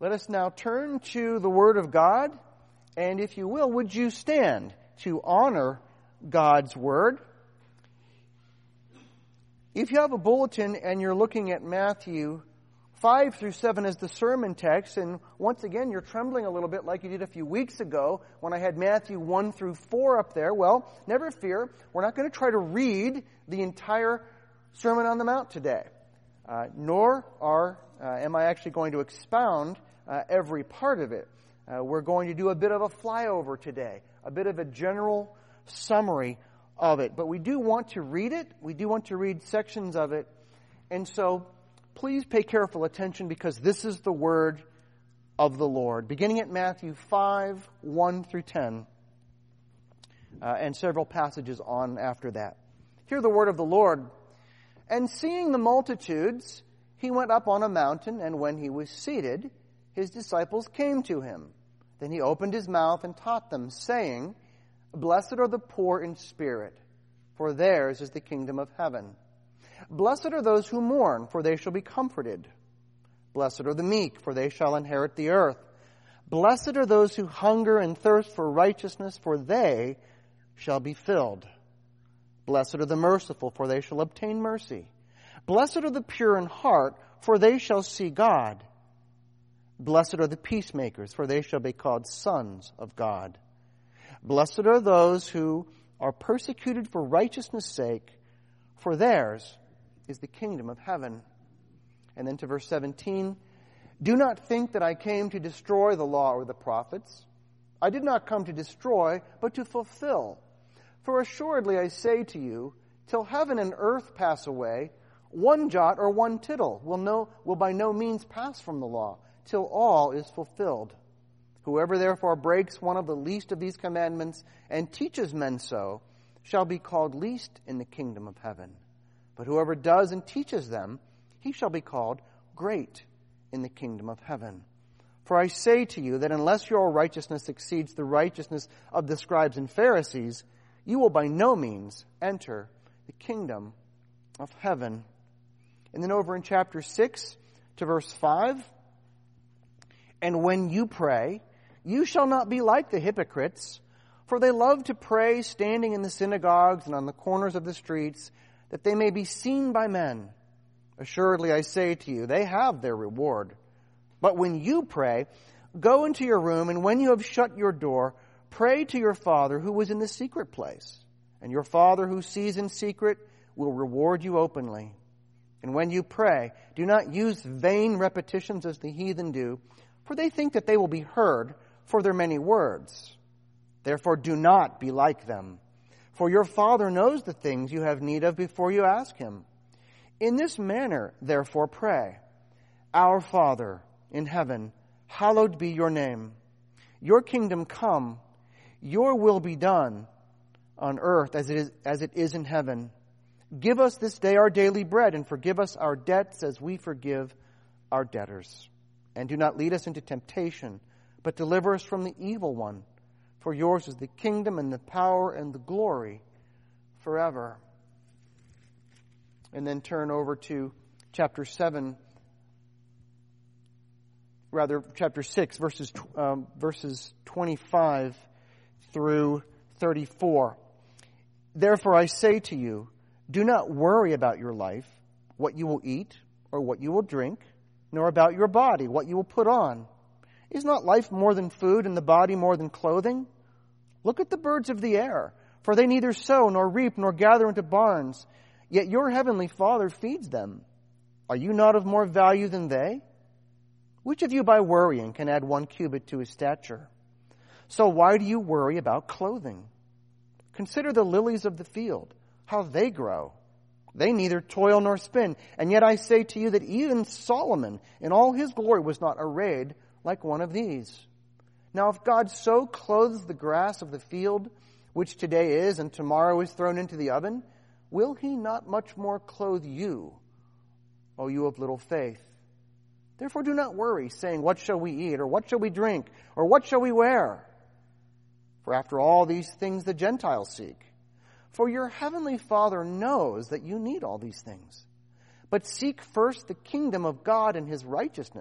Let us now turn to the Word of God, and if you will, would you stand to honor God's Word? If you have a bulletin and you're looking at Matthew 5 through 7 as the sermon text, and once again you're trembling a little bit like you did a few weeks ago when I had Matthew 1 through 4 up there, well, never fear, we're not going to try to read the entire Sermon on the Mount today, nor am I actually going to expound every part of it. We're going to do a bit of a flyover today, a bit of a general summary of it. But we do want to read it. We do want to read sections of it. And so please pay careful attention because this is the word of the Lord. Beginning at Matthew 5, 1 through 10, and several passages on after that. Hear the word of the Lord. And seeing the multitudes, he went up on a mountain, and when he was seated, his disciples came to him. Then he opened his mouth and taught them, saying, Blessed are the poor in spirit, for theirs is the kingdom of heaven. Blessed are those who mourn, for they shall be comforted. Blessed are the meek, for they shall inherit the earth. Blessed are those who hunger and thirst for righteousness, for they shall be filled. Blessed are the merciful, for they shall obtain mercy. Blessed are the pure in heart, for they shall see God. Blessed are the peacemakers, for they shall be called sons of God. Blessed are those who are persecuted for righteousness' sake, for theirs is the kingdom of heaven. And then to verse 17, Do not think that I came to destroy the law or the prophets. I did not come to destroy, but to fulfill. For assuredly I say to you, till heaven and earth pass away, one jot or one tittle will by no means pass from the law, till all is fulfilled. Whoever therefore breaks one of the least of these commandments and teaches men so shall be called least in the kingdom of heaven. But whoever does and teaches them, he shall be called great in the kingdom of heaven. For I say to you that unless your righteousness exceeds the righteousness of the scribes and Pharisees, you will by no means enter the kingdom of heaven. And then over in chapter 6 to verse 5, And when you pray, you shall not be like the hypocrites, for they love to pray standing in the synagogues and on the corners of the streets, that they may be seen by men. Assuredly I say to you, they have their reward. But when you pray, go into your room, and when you have shut your door, pray to your Father who is in the secret place. And your Father who sees in secret will reward you openly. And when you pray, do not use vain repetitions as the heathen do, for they think that they will be heard for their many words. Therefore do not be like them. For your Father knows the things you have need of before you ask him. In this manner, therefore, pray. Our Father in heaven, hallowed be your name. Your kingdom come. Your will be done on earth as it is in heaven. Give us this day our daily bread, and forgive us our debts as we forgive our debtors. And do not lead us into temptation, but deliver us from the evil one. For yours is the kingdom and the power and the glory forever. And then turn over to chapter 6, verses 25 through 34. Therefore I say to you, do not worry about your life, what you will eat or what you will drink, nor about your body, what you will put on. Is not life more than food and the body more than clothing? Look at the birds of the air, for they neither sow nor reap nor gather into barns, yet your heavenly Father feeds them. Are you not of more value than they? Which of you by worrying can add 1 cubit to his stature? So why do you worry about clothing? Consider the lilies of the field, how they grow. They neither toil nor spin. And yet I say to you that even Solomon in all his glory was not arrayed like one of these. Now if God so clothes the grass of the field, which today is and tomorrow is thrown into the oven, will he not much more clothe you, O you of little faith? Therefore do not worry, saying, what shall we eat, or what shall we drink, or what shall we wear? For after all these things the Gentiles seek. For your heavenly Father knows that you need all these things. But seek first the kingdom of God and his righteousness,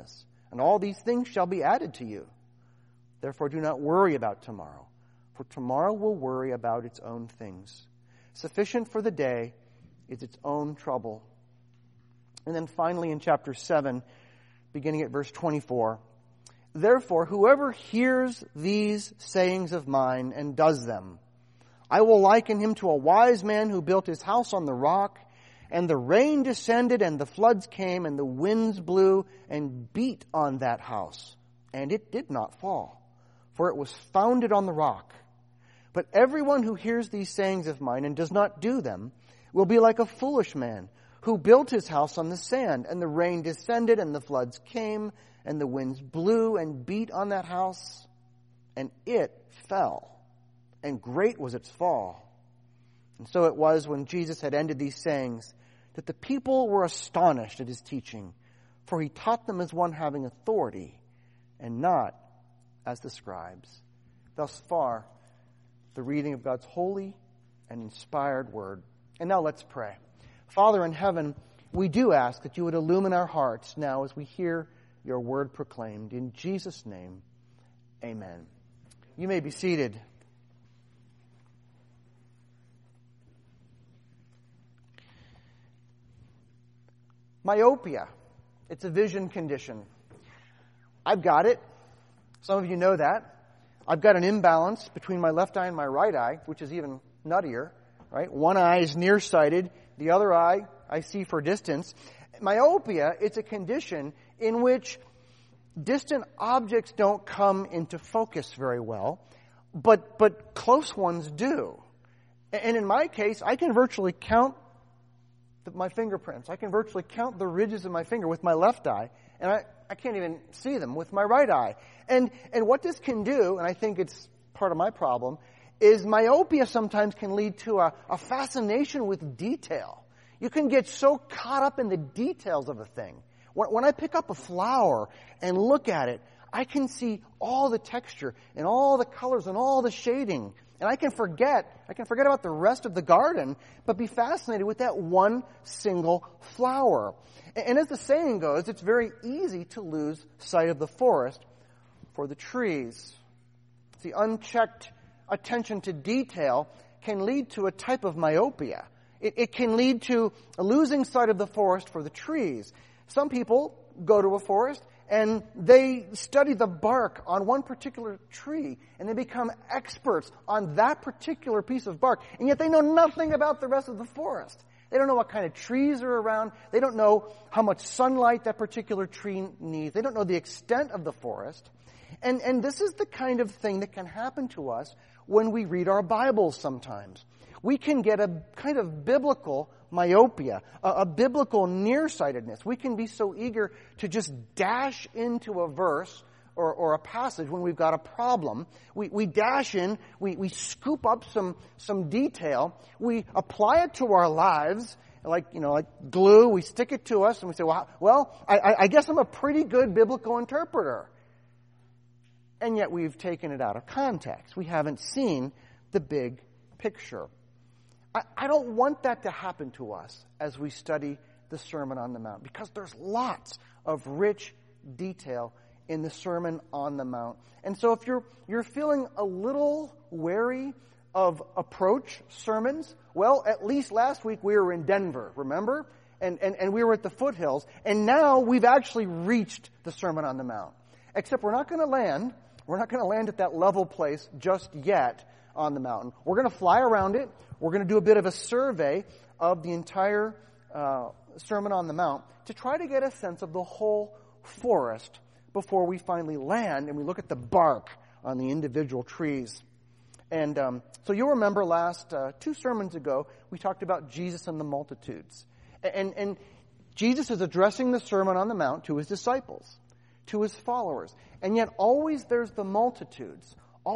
and all these things shall be added to you. Therefore do not worry about tomorrow, for tomorrow will worry about its own things. Sufficient for the day is its own trouble. And then finally in chapter 7, beginning at verse 24, therefore whoever hears these sayings of mine and does them, I will liken him to a wise man who built his house on the rock, and the rain descended, and the floods came, and the winds blew and beat on that house. And it did not fall, for it was founded on the rock. But everyone who hears these sayings of mine and does not do them will be like a foolish man who built his house on the sand, and the rain descended, and the floods came, and the winds blew and beat on that house, and it fell. And great was its fall. And so it was when Jesus had ended these sayings that the people were astonished at his teaching, for he taught them as one having authority and not as the scribes. Thus far, the reading of God's holy and inspired word. And now let's pray. Father in heaven, we do ask that you would illumine our hearts now as we hear your word proclaimed. In Jesus' name, amen. You may be seated. Myopia. It's a vision condition. I've got it. Some of you know that. I've got an imbalance between my left eye and my right eye, which is even nuttier, right? One eye is nearsighted. The other eye, I see for distance. Myopia, it's a condition in which distant objects don't come into focus very well, but close ones do. And in my case, I can virtually count my fingerprints. I can virtually count the ridges of my finger with my left eye, and I can't even see them with my right eye. And what this can do, and I think it's part of my problem, is myopia sometimes can lead to a fascination with detail. You can get so caught up in the details of a thing. When I pick up a flower and look at it, I can see all the texture and all the colors and all the shading. And I can forget about the rest of the garden, but be fascinated with that one single flower. And as the saying goes, it's very easy to lose sight of the forest for the trees. The unchecked attention to detail can lead to a type of myopia. It can lead to a losing sight of the forest for the trees. Some people go to a forest and they study the bark on one particular tree, and they become experts on that particular piece of bark, and yet they know nothing about the rest of the forest. They don't know what kind of trees are around. They don't know how much sunlight that particular tree needs. They don't know the extent of the forest. And this is the kind of thing that can happen to us when we read our Bibles sometimes. We can get a kind of biblical myopia, a biblical nearsightedness. We can be so eager to just dash into a verse or a passage when we've got a problem. We dash in, we scoop up some detail, we apply it to our lives, like glue, we stick it to us, and we say, well, I guess I'm a pretty good biblical interpreter. And yet we've taken it out of context. We haven't seen the big picture. I don't want that to happen to us as we study the Sermon on the Mount, because there's lots of rich detail in the Sermon on the Mount. And so if you're feeling a little wary of approach sermons, well, at least last week we were in Denver, remember? And we were at the foothills, and now we've actually reached the Sermon on the Mount. Except we're not going to land at that level place just yet on the mountain. We're going to fly around it. We're going to do a bit of a survey of the entire Sermon on the Mount to try to get a sense of the whole forest before we finally land and we look at the bark on the individual trees. And so you'll remember last 2 sermons ago, we talked about Jesus and the multitudes. And Jesus is addressing the Sermon on the Mount to his disciples, to his followers. And yet always there's the multitudes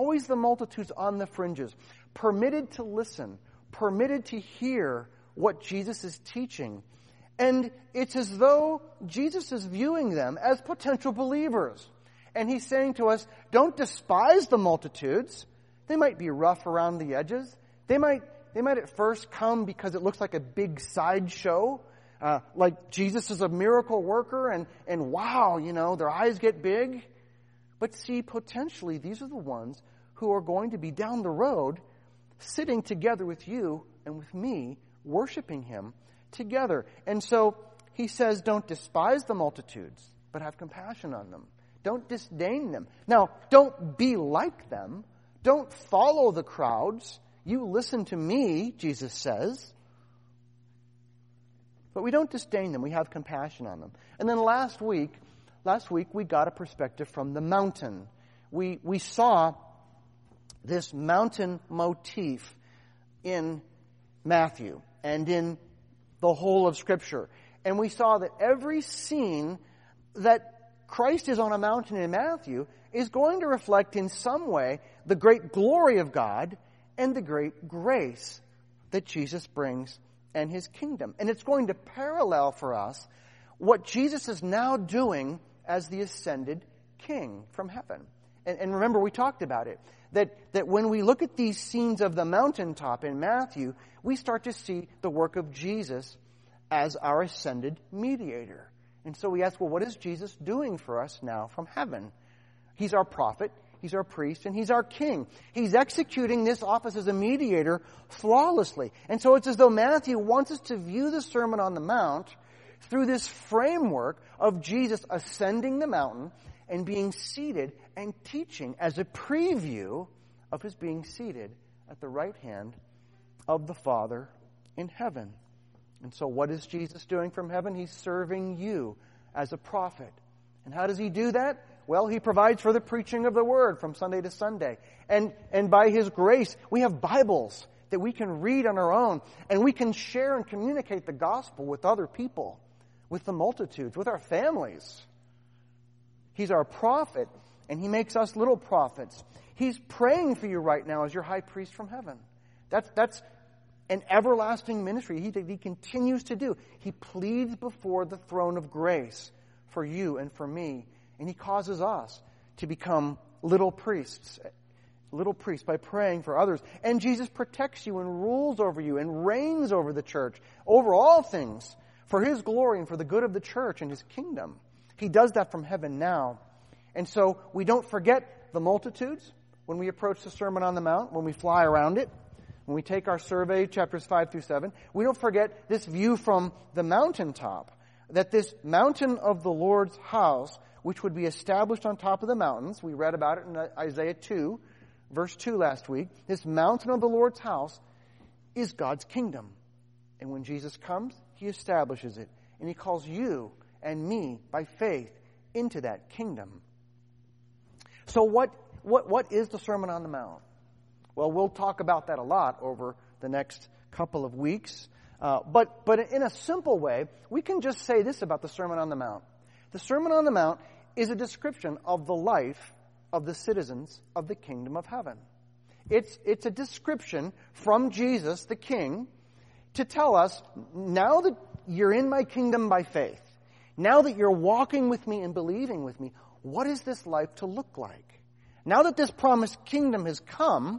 on the fringes, permitted to listen, permitted to hear what Jesus is teaching. And it's as though Jesus is viewing them as potential believers. And he's saying to us, don't despise the multitudes. They might be rough around the edges. They might at first come because it looks like a big sideshow. like Jesus is a miracle worker and wow, their eyes get big. But see, potentially these are the ones who are going to be down the road sitting together with you and with me, worshiping Him together. And so He says, don't despise the multitudes, but have compassion on them. Don't disdain them. Now, don't be like them. Don't follow the crowds. You listen to me, Jesus says. But we don't disdain them. We have compassion on them. And then last week we got a perspective from the mountain. We saw this mountain motif in Matthew and in the whole of Scripture. And we saw that every scene that Christ is on a mountain in Matthew is going to reflect in some way the great glory of God and the great grace that Jesus brings and His kingdom. And it's going to parallel for us what Jesus is now doing as the ascended King from heaven. And remember, we talked about it, that when we look at these scenes of the mountaintop in Matthew, we start to see the work of Jesus as our ascended mediator. And so we ask, well, what is Jesus doing for us now from heaven? He's our prophet, He's our priest, and He's our king. He's executing this office as a mediator flawlessly. And so it's as though Matthew wants us to view the Sermon on the Mount through this framework of Jesus ascending the mountain and being seated and teaching as a preview of His being seated at the right hand of the Father in heaven. And so what is Jesus doing from heaven? He's serving you as a prophet. And how does He do that? Well, He provides for the preaching of the Word from Sunday to Sunday. And by His grace, we have Bibles that we can read on our own. And we can share and communicate the gospel with other people, with the multitudes, with our families. He's our prophet, and He makes us little prophets. He's praying for you right now as your high priest from heaven. That's an everlasting ministry He continues to do. He pleads before the throne of grace for you and for me. And He causes us to become little priests by praying for others. And Jesus protects you and rules over you and reigns over the church, over all things, for His glory and for the good of the church and His kingdom. He does that from heaven now. And so we don't forget the multitudes when we approach the Sermon on the Mount, when we fly around it, when we take our survey, chapters 5 through 7. We don't forget this view from the mountaintop, that this mountain of the Lord's house, which would be established on top of the mountains, we read about it in Isaiah 2, verse 2 last week, this mountain of the Lord's house is God's kingdom. And when Jesus comes, He establishes it. And He calls you and me, by faith, into that kingdom. So what is the Sermon on the Mount? Well, we'll talk about that a lot over the next couple of weeks. But in a simple way, we can just say this about the Sermon on the Mount. The Sermon on the Mount is a description of the life of the citizens of the kingdom of heaven. It's a description from Jesus, the King, to tell us, now that you're in my kingdom by faith, now that you're walking with me and believing with me, what is this life to look like? Now that this promised kingdom has come,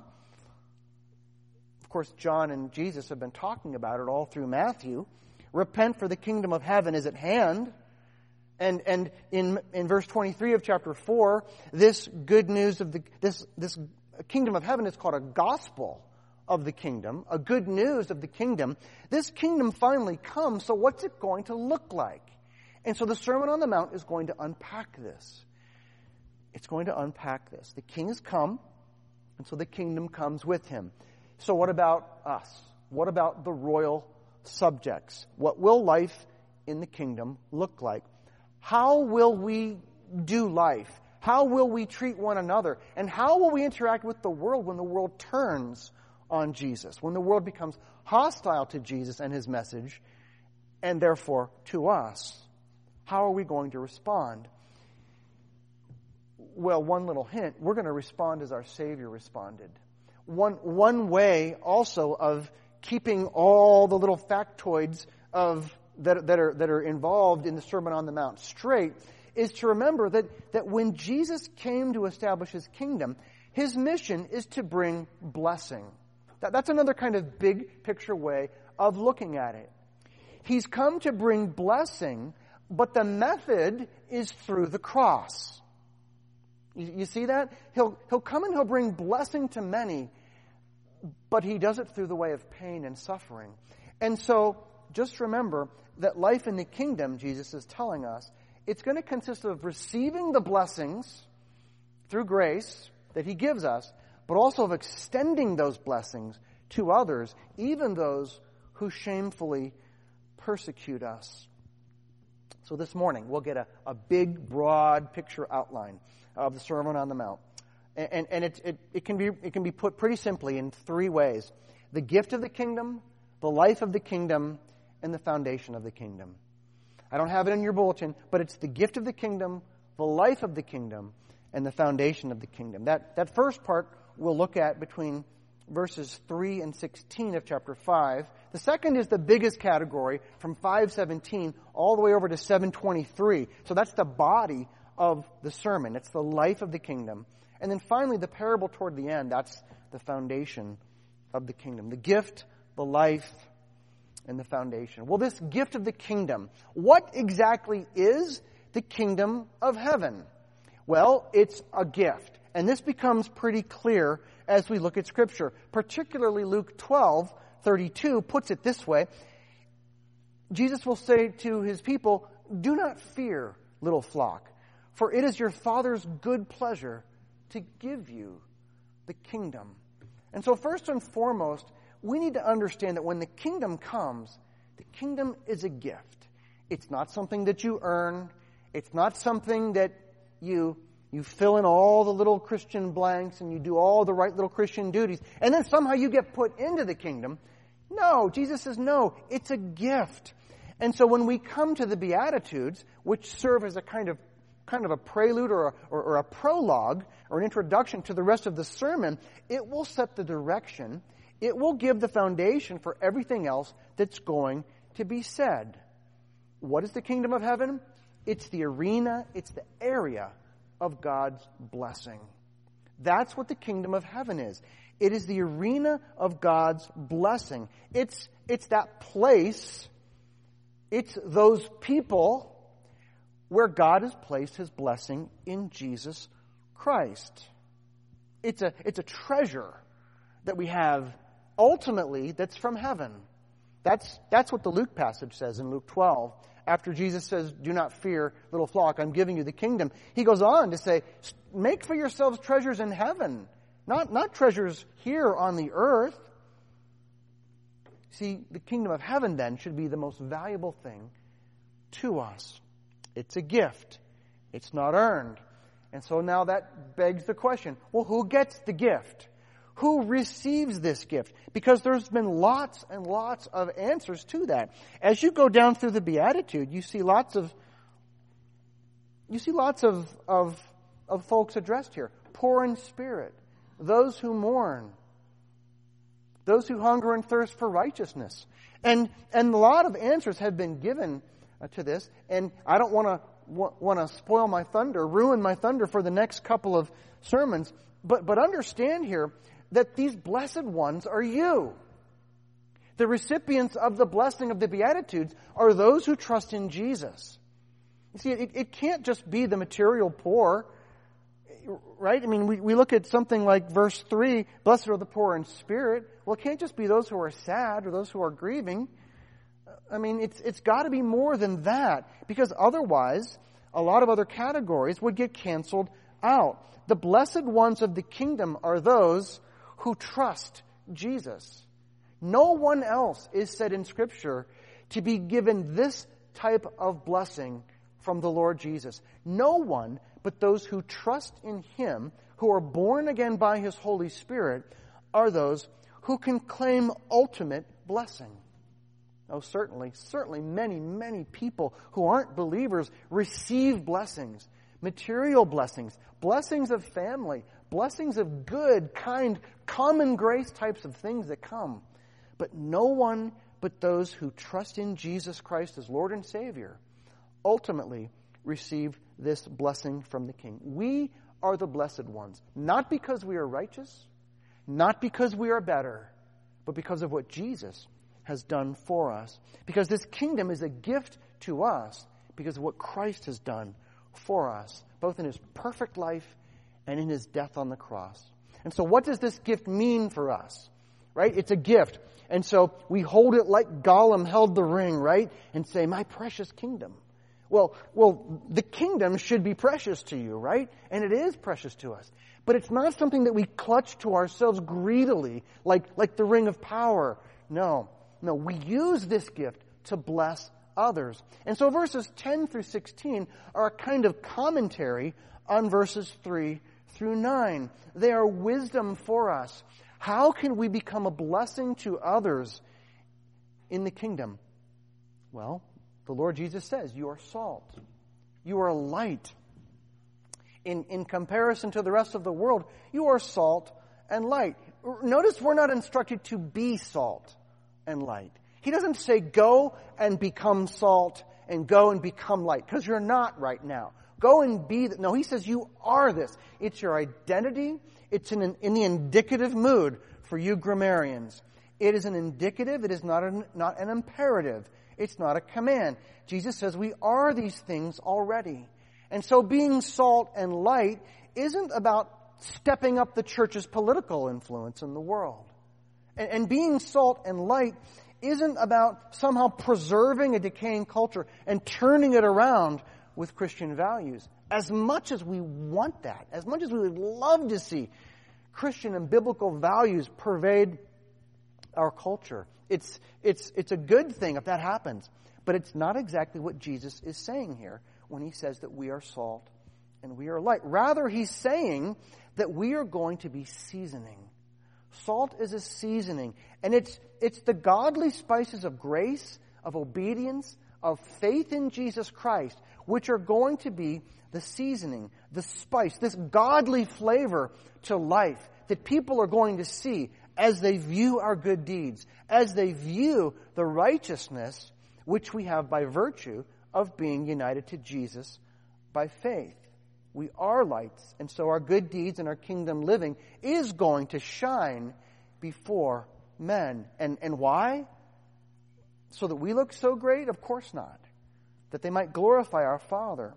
of course, John and Jesus have been talking about it all through Matthew. Repent, for the kingdom of heaven is at hand. And in verse 23 of chapter 4, this good news of this kingdom of heaven is called a gospel of the kingdom, a good news of the kingdom. This kingdom finally comes, so what's it going to look like? And so the Sermon on the Mount is going to unpack this. It's going to unpack this. The King has come, and so the kingdom comes with Him. So what about us? What about the royal subjects? What will life in the kingdom look like? How will we do life? How will we treat one another? And how will we interact with the world when the world turns on Jesus? When the world becomes hostile to Jesus and His message, and therefore to us? How are we going to respond? Well, one little hint, we're going to respond as our Savior responded. One way also of keeping all the little factoids that are involved in the Sermon on the Mount straight is to remember that when Jesus came to establish His kingdom, His mission is to bring blessing. That's another kind of big picture way of looking at it. He's come to bring blessing, but the method is through the cross. You see that? He'll come and he'll bring blessing to many, but he does it through the way of pain and suffering. And so, just remember that life in the kingdom, Jesus is telling us, it's going to consist of receiving the blessings through grace that he gives us, but also of extending those blessings to others, even those who shamefully persecute us. So this morning, we'll get a big, broad picture outline of the Sermon on the Mount. And it can be put pretty simply in three ways: the gift of the kingdom, the life of the kingdom, and the foundation of the kingdom. I don't have it in your bulletin, but it's the gift of the kingdom, the life of the kingdom, and the foundation of the kingdom. That first part we'll look at between verses 3 and 16 of chapter 5. The second is the biggest category, from 5:17 all the way over to 7:23. So that's the body of the sermon. It's the life of the kingdom. And then finally, the parable toward the end, that's the foundation of the kingdom. The gift, the life, and the foundation. Well, this gift of the kingdom, what exactly is the kingdom of heaven? Well, it's a gift. And this becomes pretty clear as we look at Scripture. Particularly Luke 12:32 puts it this way. Jesus will say to his people, "Do not fear, little flock, for it is your Father's good pleasure to give you the kingdom." And so first and foremost, we need to understand that when the kingdom comes, the kingdom is a gift. It's not something that you earn. It's not something that you fill in all the little Christian blanks and you do all the right little Christian duties, and then somehow you get put into the kingdom. No, Jesus says no, it's a gift. And so when we come to the Beatitudes, which serve as a kind of a prelude or a prologue or an introduction to the rest of the sermon, it will set the direction. It will give the foundation for everything else that's going to be said. What is the kingdom of heaven? It's the arena, it's the area of God's blessing. That's what the kingdom of heaven is. It is the arena of God's blessing. It's that place, it's those people where God has placed his blessing in Jesus Christ. It's a treasure that we have ultimately that's from heaven. That's what the Luke passage says in Luke 12. After Jesus says, "Do not fear, little flock, I'm giving you the kingdom," he goes on to say, "Make for yourselves treasures in heaven, not treasures here on the earth." See, the kingdom of heaven then should be the most valuable thing to us. It's a gift. It's not earned. And so now that begs the question, well, who gets the gift? Who receives this gift? Because there's been lots and lots of answers to that. As you go down through the Beatitude, you see lots of folks addressed here. Poor in spirit, those who mourn, those who hunger and thirst for righteousness. And a lot of answers have been given to this, and I don't want to spoil my thunder, ruin my thunder for the next couple of sermons, but understand here that these blessed ones are you. The recipients of the blessing of the Beatitudes are those who trust in Jesus. You see, it can't just be the material poor, right? I mean, we look at something like verse 3, "Blessed are the poor in spirit." Well, it can't just be those who are sad or those who are grieving. I mean, it's got to be more than that, because otherwise a lot of other categories would get canceled out. The blessed ones of the kingdom are those who trust Jesus. No one else is said in Scripture to be given this type of blessing from the Lord Jesus. No one but those who trust in Him, who are born again by His Holy Spirit, are those who can claim ultimate blessing. Oh, certainly many, many people who aren't believers receive blessings, material blessings, blessings of family, blessings of good, kind, common grace types of things that come. But no one but those who trust in Jesus Christ as Lord and Savior ultimately receive this blessing from the King. We are the blessed ones, not because we are righteous, not because we are better, but because of what Jesus has done for us. Because this kingdom is a gift to us because of what Christ has done for us, both in his perfect life and in his death on the cross. And so what does this gift mean for us? Right? It's a gift. And so we hold it like Gollum held the ring, right? And say, my precious kingdom. Well, the kingdom should be precious to you, right? And it is precious to us. But it's not something that we clutch to ourselves greedily, like the ring of power. No, we use this gift to bless others. And so verses 10 through 16 are a kind of commentary on verses 3 through 9. They are wisdom for us. How can we become a blessing to others in the kingdom? Well, the Lord Jesus says, you are salt. You are light. In comparison to the rest of the world, you are salt and light. Notice we're not instructed to be salt and light. He doesn't say go and become salt and go and become light, because you're not right now. Go and be... No, he says you are this. It's your identity. It's in the indicative mood for you grammarians. It is an indicative. It is not an imperative. It's not a command. Jesus says we are these things already. And so being salt and light isn't about stepping up the church's political influence in the world. And being salt and light isn't about somehow preserving a decaying culture and turning it around with Christian values. As much as we want that, as much as we would love to see Christian and biblical values pervade our culture, it's a good thing if that happens. But it's not exactly what Jesus is saying here when he says that we are salt and we are light. Rather, he's saying that we are going to be seasoning. Salt is a seasoning. And it's the godly spices of grace, of obedience, of faith in Jesus Christ, which are going to be the seasoning, the spice, this godly flavor to life that people are going to see as they view our good deeds, as they view the righteousness which we have by virtue of being united to Jesus by faith. We are lights, and so our good deeds and our kingdom living is going to shine before men. And why? So that we look so great? Of course not. That they might glorify our Father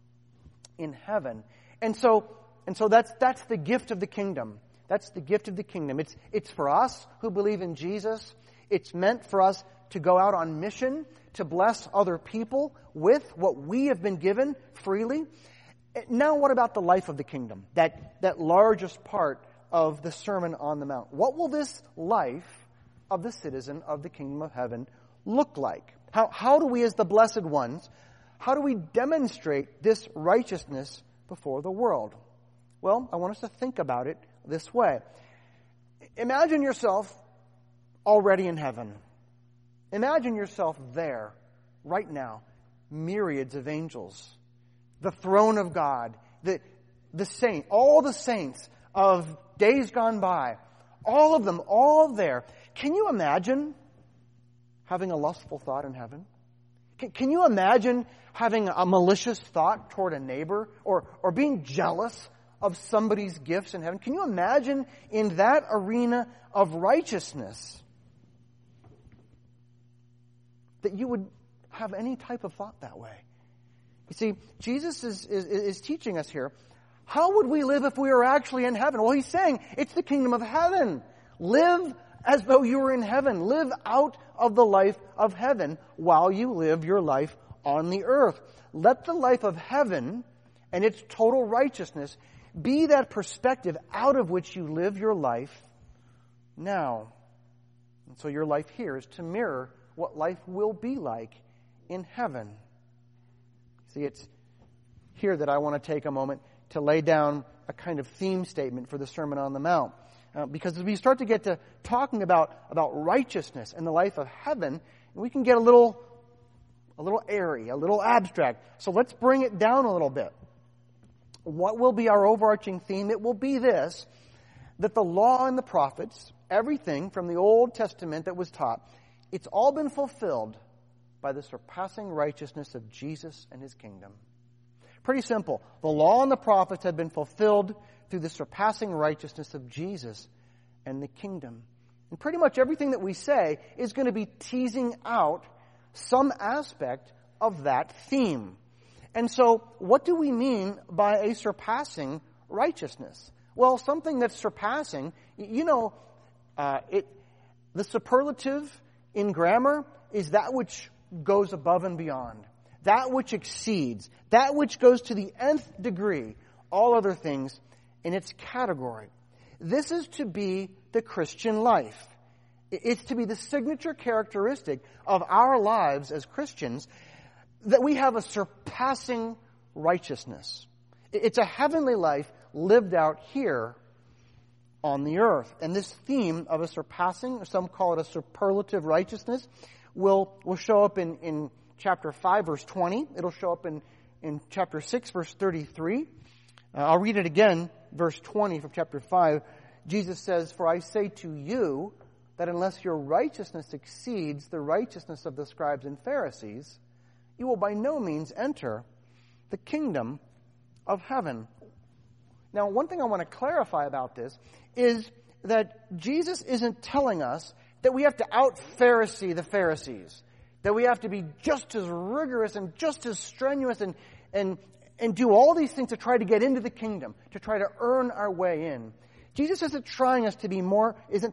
in heaven. And so that's the gift of the kingdom. That's the gift of the kingdom. It's for us who believe in Jesus. It's meant for us to go out on mission, to bless other people with what we have been given freely. Now what about the life of the kingdom? That largest part of the Sermon on the Mount. What will this life of the citizen of the kingdom of heaven look like? How do we as the blessed ones, how do we demonstrate this righteousness before the world? Well, I want us to think about it this way. Imagine yourself already in heaven. Imagine yourself there, right now, myriads of angels, the throne of God, the saint, all the saints of days gone by, all of them, all there. Can you imagine having a lustful thought in heaven? Can you imagine having a malicious thought toward a neighbor or being jealous of somebody's gifts in heaven? Can you imagine in that arena of righteousness that you would have any type of thought that way? You see, Jesus is teaching us here. How would we live if we were actually in heaven? Well, he's saying it's the kingdom of heaven. Live as though you were in heaven. Live out of the life of heaven while you live your life on the earth. Let the life of heaven and its total righteousness be that perspective out of which you live your life now. And so your life here is to mirror what life will be like in heaven. See, it's here that I want to take a moment to lay down a kind of theme statement for the Sermon on the Mount. Because as we start to get to talking about righteousness and the life of heaven, we can get a little airy, a little abstract. So let's bring it down a little bit. What will be our overarching theme? It will be this, that the law and the prophets, everything from the Old Testament that was taught, it's all been fulfilled by the surpassing righteousness of Jesus and his kingdom. Pretty simple. The law and the prophets have been fulfilled through the surpassing righteousness of Jesus and the kingdom. And pretty much everything that we say is going to be teasing out some aspect of that theme. And so, what do we mean by a surpassing righteousness? Well, something that's surpassing, the superlative in grammar is that which goes above and beyond, that which exceeds, that which goes to the nth degree, all other things in its category. This is to be the Christian life. It's to be the signature characteristic of our lives as Christians that we have a surpassing righteousness. It's a heavenly life lived out here on the earth. And this theme of a surpassing, some call it a superlative righteousness, will show up in chapter 5, verse 20. It'll show up in chapter 6, verse 33. I'll read it again, verse 20 from chapter 5. Jesus says, "For I say to you that unless your righteousness exceeds the righteousness of the scribes and Pharisees, you will by no means enter the kingdom of heaven." Now, one thing I want to clarify about this is that Jesus isn't telling us that we have to out-Pharisee the Pharisees, that we have to be just as rigorous and just as strenuous and do all these things to try to get into the kingdom, to try to earn our way in. Jesus isn't telling us to be more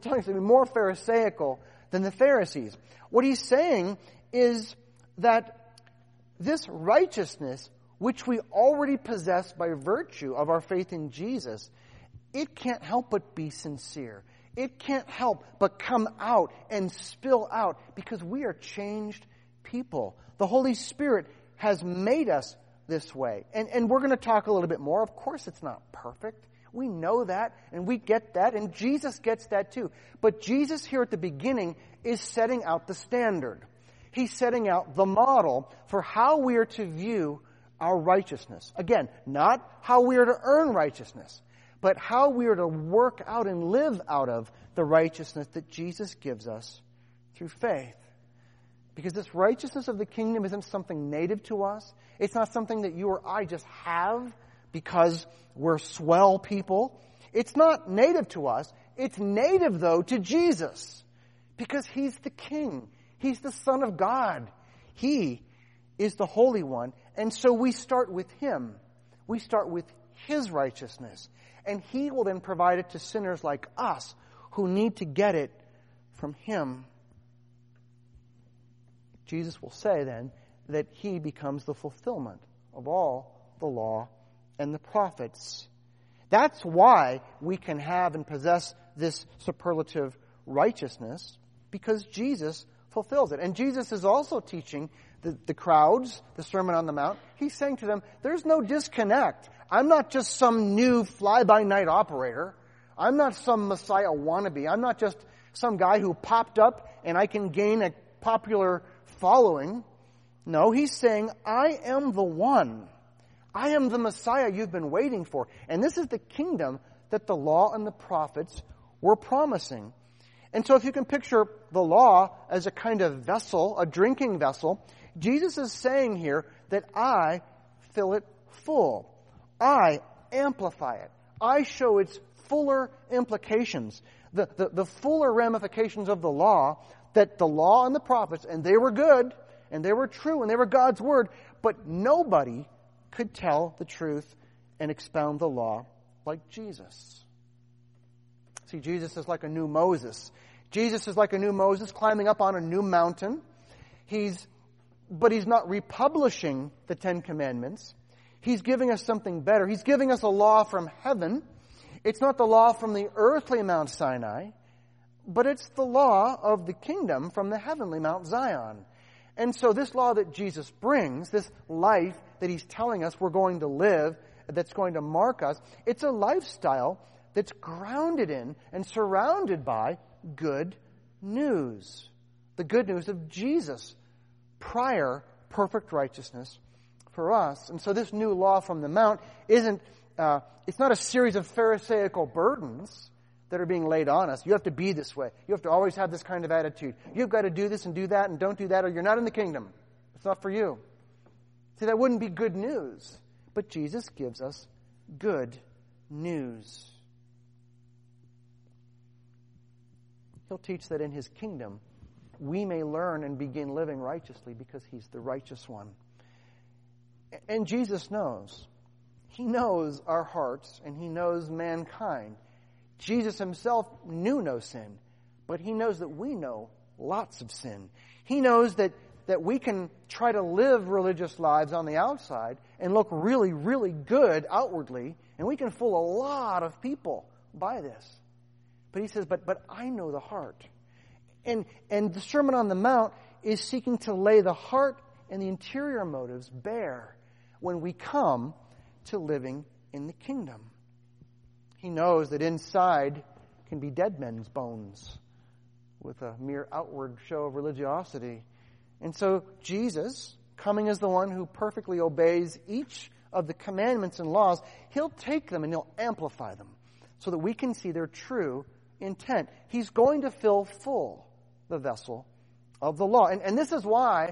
Pharisaical than the Pharisees. What he's saying is that this righteousness, which we already possess by virtue of our faith in Jesus, it can't help but be sincere. It can't help but come out and spill out because we are changed people. The Holy Spirit has made us this way. And we're going to talk a little bit more. Of course, it's not perfect. We know that, and we get that, and Jesus gets that too. But Jesus here at the beginning is setting out the standard. He's setting out the model for how we are to view our righteousness. Again, not how we are to earn righteousness, but how we are to work out and live out of the righteousness that Jesus gives us through faith. Because this righteousness of the kingdom isn't something native to us. It's not something that you or I just have because we're swell people. It's not native to us. It's native, though, to Jesus. Because He's the King. He's the Son of God. He is the Holy One. And so we start with Him. We start with His righteousness. And He will then provide it to sinners like us who need to get it from Him. Jesus will say then that He becomes the fulfillment of all the law and the prophets. That's why we can have and possess this superlative righteousness, because Jesus fulfills it. And Jesus is also teaching the crowds, the Sermon on the Mount. He's saying to them, there's no disconnect. I'm not just some new fly-by-night operator. I'm not some Messiah wannabe. I'm not just some guy who popped up and I can gain a popular following. No, He's saying, I am the one. I am the Messiah you've been waiting for. And this is the kingdom that the law and the prophets were promising. And so if you can picture the law as a kind of vessel, a drinking vessel, Jesus is saying here that I fill it full. I amplify it. I show its fuller implications, the fuller ramifications of the law, that the law and the prophets, and they were good, and they were true, and they were God's word, but nobody could tell the truth and expound the law like Jesus. See, Jesus is like a new Moses. Jesus is like a new Moses climbing up on a new mountain. But he's not republishing the Ten Commandments. He's giving us something better. He's giving us a law from heaven. It's not the law from the earthly Mount Sinai, but it's the law of the kingdom from the heavenly Mount Zion. And so this law that Jesus brings, this life that He's telling us we're going to live, that's going to mark us, it's a lifestyle that's grounded in and surrounded by good news. The good news of Jesus' prior perfect righteousness for us. And so this new law from the Mount isn't, it's not a series of Pharisaical burdens that are being laid on us. You have to be this way. You have to always have this kind of attitude. You've got to do this and do that and don't do that or you're not in the kingdom. It's not for you. See, that wouldn't be good news. But Jesus gives us good news. He'll teach that in His kingdom we may learn and begin living righteously because He's the righteous one. And Jesus knows. He knows our hearts and He knows mankind. Jesus Himself knew no sin, but He knows that we know lots of sin. He knows that we can try to live religious lives on the outside and look really, really good outwardly, and we can fool a lot of people by this. But He says, but I know the heart. And the Sermon on the Mount is seeking to lay the heart and the interior motives bare when we come to living in the kingdom. He knows that inside can be dead men's bones with a mere outward show of religiosity. And so Jesus, coming as the one who perfectly obeys each of the commandments and laws, He'll take them and He'll amplify them so that we can see their true intent. He's going to fill full the vessel of the law. And this is why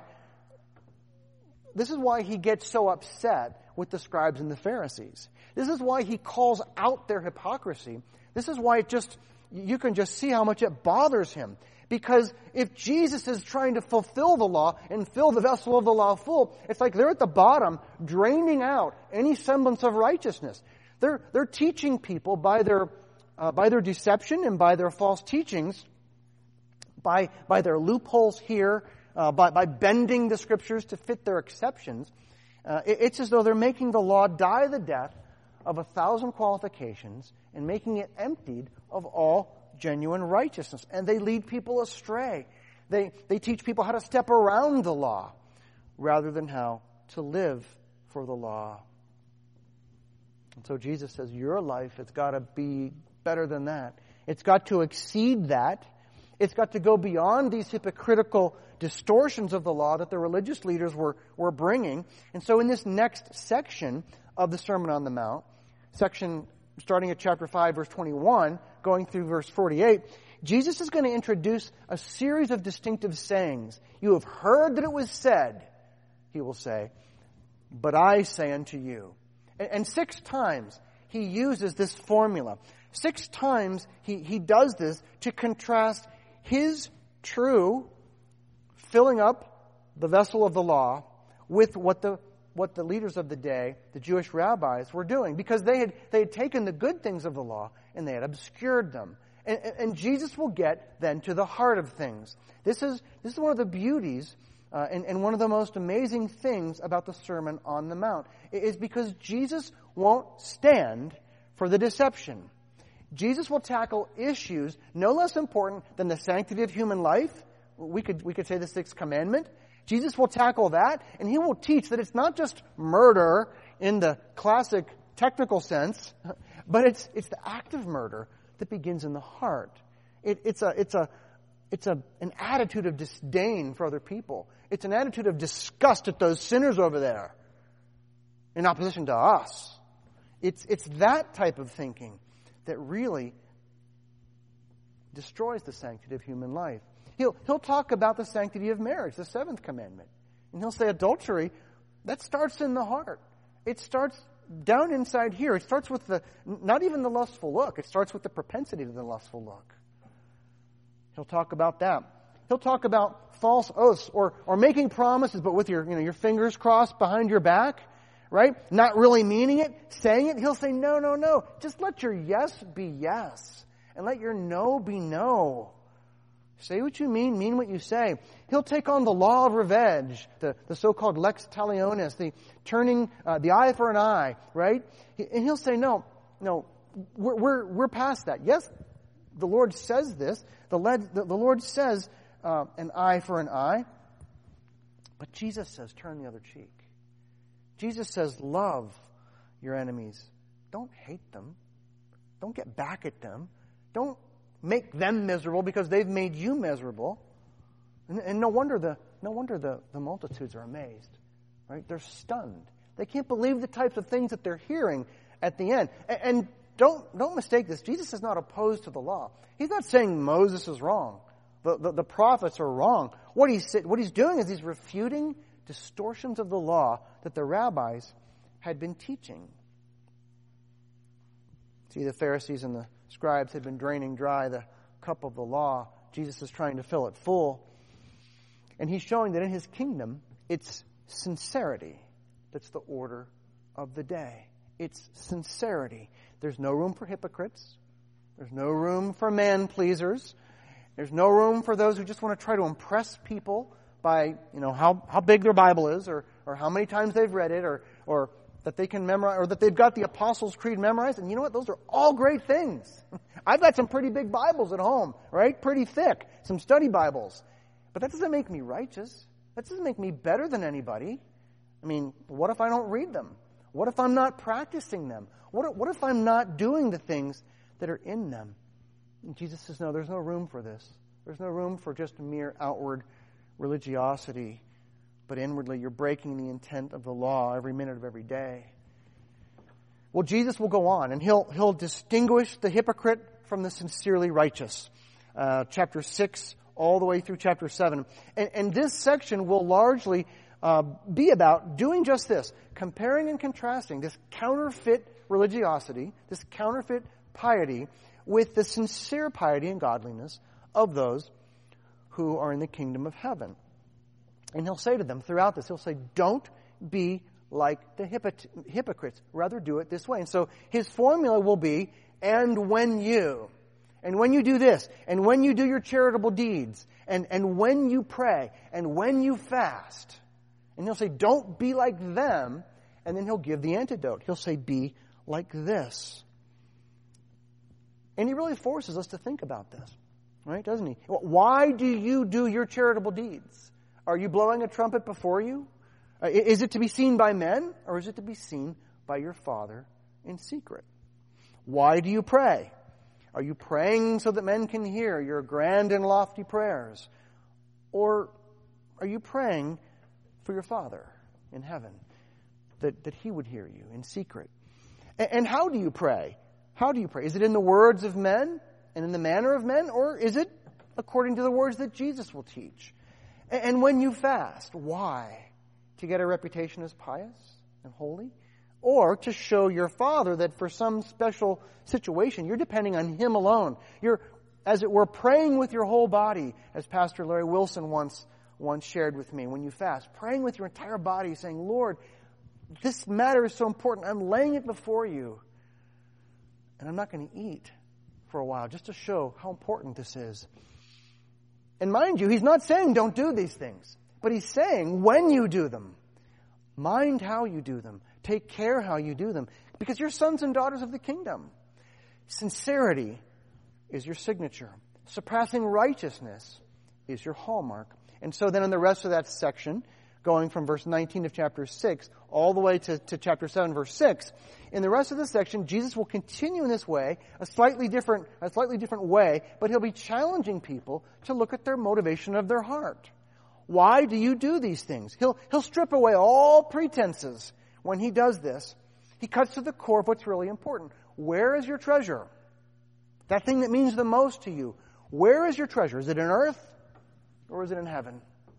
He gets so upset with the scribes and the Pharisees. This is why He calls out their hypocrisy. This is why you can just see how much it bothers Him. Because if Jesus is trying to fulfill the law and fill the vessel of the law full, it's like they're at the bottom draining out any semblance of righteousness. They're teaching people by their deception and by their false teachings, by their loopholes here, by bending the Scriptures to fit their exceptions. It's as though they're making the law die the death of 1,000 qualifications and making it emptied of all genuine righteousness. And they lead people astray. They teach people how to step around the law rather than how to live for the law. And so Jesus says, your life has got to be better than that. It's got to exceed that. It's got to go beyond these hypocritical distortions of the law that the religious leaders were bringing. And so in this next section of the Sermon on the Mount, section starting at chapter 5, verse 21, going through verse 48, Jesus is going to introduce a series of distinctive sayings. You have heard that it was said, He will say, but I say unto you. And 6 times He uses this formula. 6 times he does this to contrast His true filling up the vessel of the law with what the leaders of the day, the Jewish rabbis, were doing. Because they had taken the good things of the law and they had obscured them. And Jesus will get then to the heart of things. This is one of the beauties and one of the most amazing things about the Sermon on the Mount. It is because Jesus won't stand for the deception. Jesus will tackle issues no less important than the sanctity of human life. We could say the 6th commandment. Jesus will tackle that, and He will teach that it's not just murder in the classic technical sense, but it's the act of murder that begins in the heart. It's an attitude of disdain for other people. It's an attitude of disgust at those sinners over there in opposition to us. It's that type of thinking that really destroys the sanctity of human life. He'll talk about the sanctity of marriage, the 7th commandment. And he'll say adultery, that starts in the heart. It starts down inside here. It starts with not even the lustful look. It starts with the propensity to the lustful look. He'll talk about that. He'll talk about false oaths or making promises, but with your fingers crossed behind your back, right? Not really meaning it, saying it. He'll say, no. Just let your yes be yes. And let your no be no. Say what you mean what you say. He'll take on the law of revenge, the so-called lex talionis, the turning the eye for an eye, right? And he'll say, no, we're past that. Yes, the Lord says this. The Lord says an eye for an eye. But Jesus says, turn the other cheek. Jesus says, love your enemies. Don't hate them. Don't get back at them. Don't make them miserable because they've made you miserable. And no wonder the multitudes are amazed. Right? They're stunned. They can't believe the types of things that they're hearing at the end. And don't mistake this. Jesus is not opposed to the law. He's not saying Moses is wrong. The prophets are wrong. What he's doing is he's refuting distortions of the law that the rabbis had been teaching. See, the Pharisees and the scribes had been draining dry the cup of the law Jesus is trying to fill it full. And he's showing that in his kingdom, it's sincerity that's the order of the day. It's sincerity. There's no room for hypocrites. There's no room for man-pleasers. There's no room for those who just want to try to impress people by, how big their Bible is, or how many times they've read it, or that they can memorize, or that they've got the Apostles' Creed memorized. And you know what? Those are all great things. I've got some pretty big Bibles at home, right? Pretty thick. Some study Bibles. But that doesn't make me righteous. That doesn't make me better than anybody. I mean, what if I don't read them? What if I'm not practicing them? What if I'm not doing the things that are in them? And Jesus says, no, there's no room for this. There's no room for just mere outward religiosity. But inwardly, you're breaking the intent of the law every minute of every day. Well, Jesus will go on, and he'll distinguish the hypocrite from the sincerely righteous. Chapter 6 all the way through chapter 7. And this section will largely be about doing just this, comparing and contrasting this counterfeit religiosity, this counterfeit piety, with the sincere piety and godliness of those who are in the kingdom of heaven. And he'll say to them throughout this, he'll say, don't be like the hypocrites. Rather do it this way. And so his formula will be, and when you do this, and when you do your charitable deeds, and when you pray, and when you fast. And he'll say, don't be like them. And then he'll give the antidote. He'll say, be like this. And he really forces us to think about this, right? Doesn't he? Why do you do your charitable deeds? Are you blowing a trumpet before you? Is it to be seen by men, or is it to be seen by your Father in secret? Why do you pray? Are you praying so that men can hear your grand and lofty prayers? Or are you praying for your Father in heaven, that He would hear you in secret? And how do you pray? How do you pray? Is it in the words of men and in the manner of men, or is it according to the words that Jesus will teach? And when you fast, why? To get a reputation as pious and holy? Or to show your Father that for some special situation, you're depending on Him alone. You're, as it were, praying with your whole body, as Pastor Larry Wilson once shared with me. When you fast, praying with your entire body, saying, Lord, this matter is so important. I'm laying it before you. And I'm not going to eat for a while, just to show how important this is. And mind you, he's not saying don't do these things. But he's saying when you do them, mind how you do them. Take care how you do them. Because you're sons and daughters of the kingdom. Sincerity is your signature. Surpassing righteousness is your hallmark. And so then in the rest of that section, going from verse 19 of chapter 6 all the way to chapter 7, verse 6, in the rest of the section, Jesus will continue in this way, a slightly different way, but he'll be challenging people to look at their motivation of their heart. Why do you do these things? He'll strip away all pretenses when he does this. He cuts to the core of what's really important. Where is your treasure? That thing that means the most to you. Where is your treasure? Is it in earth or is it in heaven?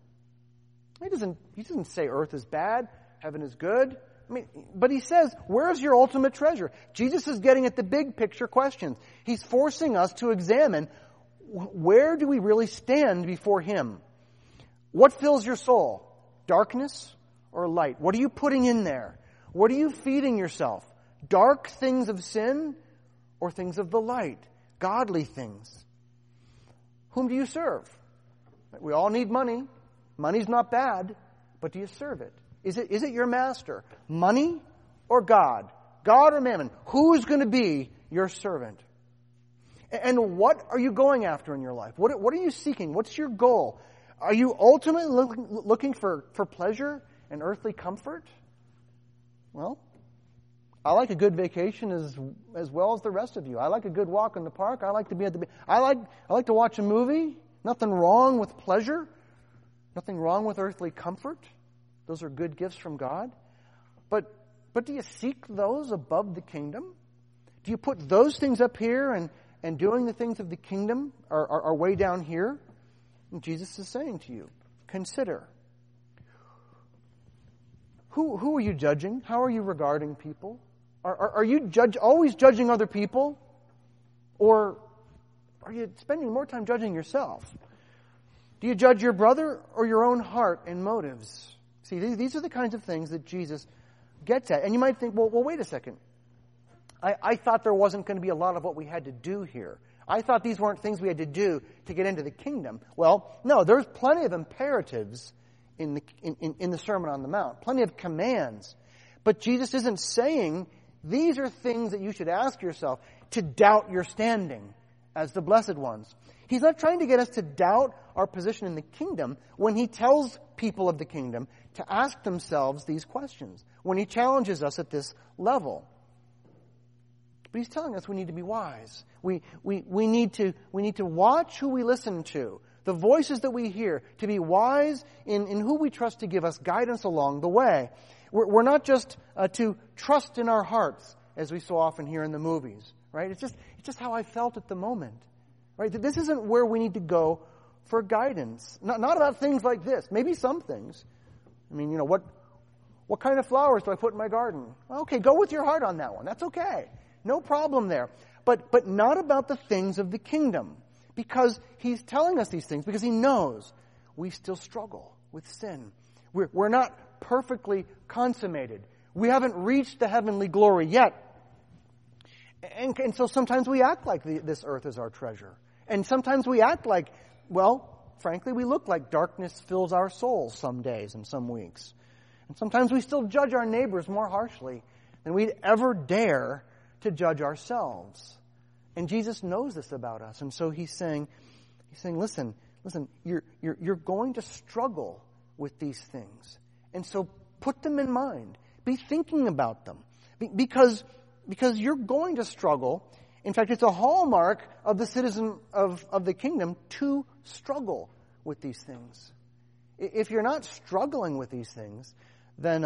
He doesn't say earth is bad, heaven is good. But he says, where is your ultimate treasure? Jesus is getting at the big picture questions. He's forcing us to examine, where do we really stand before Him? What fills your soul? Darkness or light? What are you putting in there? What are you feeding yourself? Dark things of sin or things of the light? Godly things? Whom do you serve? We all need money. Money's not bad, but do you serve it? Is it your master? Money or God? God or mammon? Who's going to be your servant? And what are you going after in your life? What are you seeking? What's your goal? Are you ultimately looking for pleasure and earthly comfort? Well, I like a good vacation as well as the rest of you. I like a good walk in the park. I like to be at the. I like to watch a movie. Nothing wrong with pleasure. Nothing wrong with earthly comfort. Those are good gifts from God. But do you seek those above the kingdom? Do you put those things up here and doing the things of the kingdom are way down here? And Jesus is saying to you, consider. Who are you judging? How are you regarding people? Are you always judging other people? Or are you spending more time judging yourself? Do you judge your brother or your own heart and motives? See, these are the kinds of things that Jesus gets at. And you might think, well, wait a second. I thought there wasn't going to be a lot of what we had to do here. I thought these weren't things we had to do to get into the kingdom. Well, no, there's plenty of imperatives in the Sermon on the Mount, plenty of commands. But Jesus isn't saying these are things that you should ask yourself to doubt your standing as the blessed ones. He's not trying to get us to doubt our position in the kingdom when he tells people of the kingdom to ask themselves these questions, when he challenges us at this level. But he's telling us we need to be wise. We need to watch who we listen to, the voices that we hear, to be wise in who we trust to give us guidance along the way. We're not just to trust in our hearts, as we so often hear in the movies, right? It's just how I felt at the moment, right? This isn't where we need to go for guidance. Not about things like this. Maybe some things. I mean, what kind of flowers do I put in my garden? Okay, go with your heart on that one. That's okay. No problem there. But not about the things of the kingdom. Because he's telling us these things because he knows we still struggle with sin. We're not perfectly consummated. We haven't reached the heavenly glory yet. And so sometimes we act like this earth is our treasure. And sometimes we act like, well, frankly, we look like darkness fills our souls some days and some weeks. And sometimes we still judge our neighbors more harshly than we'd ever dare to judge ourselves. And Jesus knows this about us. And so he's saying, listen, you're going to struggle with these things. And so put them in mind. Be thinking about them. Because you're going to struggle. In fact, it's a hallmark of the citizen of the kingdom to struggle with these things. If you're not struggling with these things, then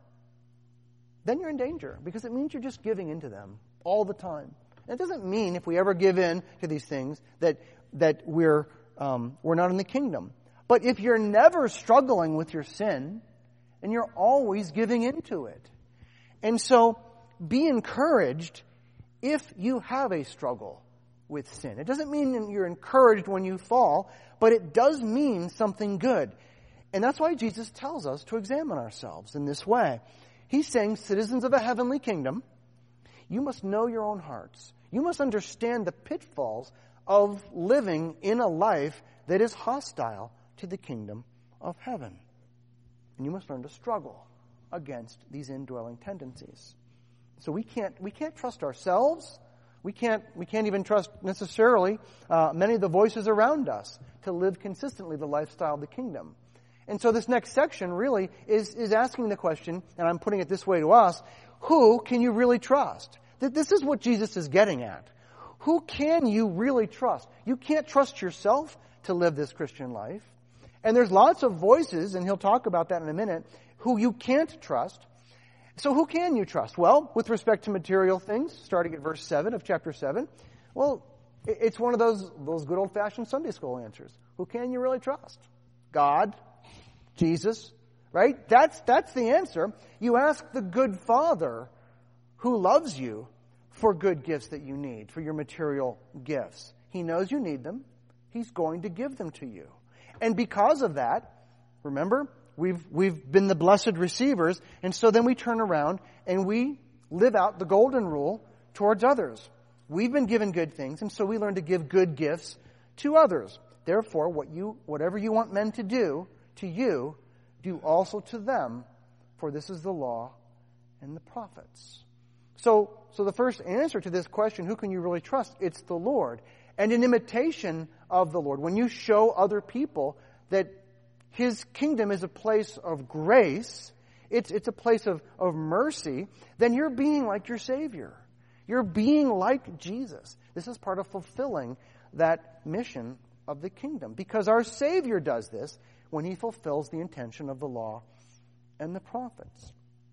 you're in danger, because it means you're just giving into them all the time. It doesn't mean if we ever give in to these things that we're not in the kingdom. But if you're never struggling with your sin, then you're always giving into it. And so be encouraged if you have a struggle with sin. It doesn't mean you're encouraged when you fall, but it does mean something good. And that's why Jesus tells us to examine ourselves in this way. He's saying, citizens of a heavenly kingdom, you must know your own hearts. You must understand the pitfalls of living in a life that is hostile to the kingdom of heaven. And you must learn to struggle against these indwelling tendencies. So we can't trust ourselves. We can't even trust necessarily many of the voices around us to live consistently the lifestyle of the kingdom. And so this next section really is asking the question, and I'm putting it this way to us, who can you really trust? This is what Jesus is getting at. Who can you really trust? You can't trust yourself to live this Christian life. And there's lots of voices, and he'll talk about that in a minute, who you can't trust. So who can you trust? Well, with respect to material things, starting at verse 7 of chapter 7, well, it's one of those good old-fashioned Sunday school answers. Who can you really trust? God, Jesus, right? That's the answer. You ask the good Father who loves you for good gifts that you need, for your material gifts. He knows you need them. He's going to give them to you. And because of that, remember, we've been the blessed receivers, and so then we turn around and we live out the golden rule towards others. We've been given good things, and so we learn to give good gifts to others. Therefore, whatever you want men to do to you, do also to them, for this is the law and the prophets. So the first answer to this question, who can you really trust? It's the Lord. And in imitation of the Lord, when you show other people that His kingdom is a place of grace, it's a place of mercy, then you're being like your Savior. You're being like Jesus. This is part of fulfilling that mission of the kingdom, because our Savior does this when He fulfills the intention of the law and the prophets.